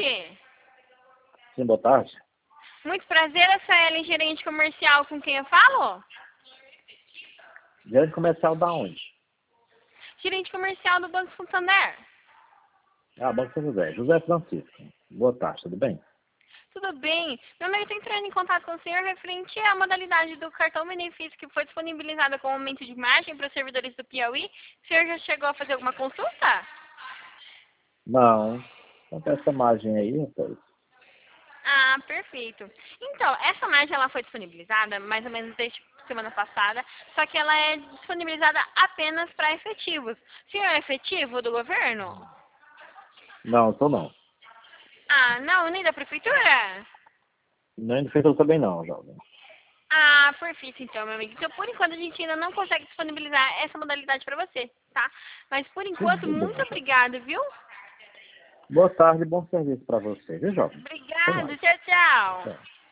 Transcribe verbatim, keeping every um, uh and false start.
tarde. Sim, boa tarde. Muito prazer, essa é a Ellen, gerente comercial com quem eu falo? Gerente comercial da onde? Gerente comercial do Banco Santander. Ah, Banco José. José Francisco. Boa tarde, tudo bem? Tudo bem? Meu amigo está entrando em contato com o senhor referente à modalidade do cartão benefício que foi disponibilizada com aumento de margem para os servidores do Piauí. O senhor já chegou a fazer alguma consulta? Não. Quanto é essa margem aí, rapaz? Ah, perfeito. Então, essa margem ela foi disponibilizada mais ou menos desde semana passada, só que ela é disponibilizada apenas para efetivos. O senhor é efetivo do governo? Não, tô não. Ah, não, nem da prefeitura? Nem defensor também não, jovem. Ah, perfeito então, meu amigo. Então, por enquanto, a gente ainda não consegue disponibilizar essa modalidade para você, tá? Mas, por enquanto, Tudo bem, muito jovem. obrigada, viu? Boa tarde e bom serviço pra você, viu, jovem? Até Obrigada, mais. tchau, tchau. Tchau.